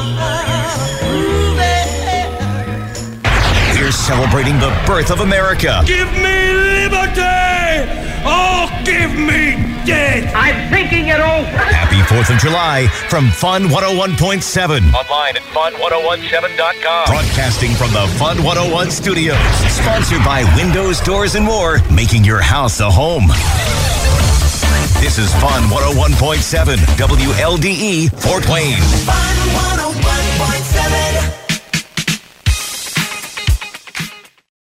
We're celebrating the birth of America. Give me liberty! Oh, give me death! I'm thinking it over. Happy 4th of July from Fun 101.7. Online at fun1017.com. Broadcasting from the Fun 101 studios. Sponsored by Windows, Doors, and More, making your house a home. This is Fun 101.7 WLDE Fort Wayne. Fun 101.7.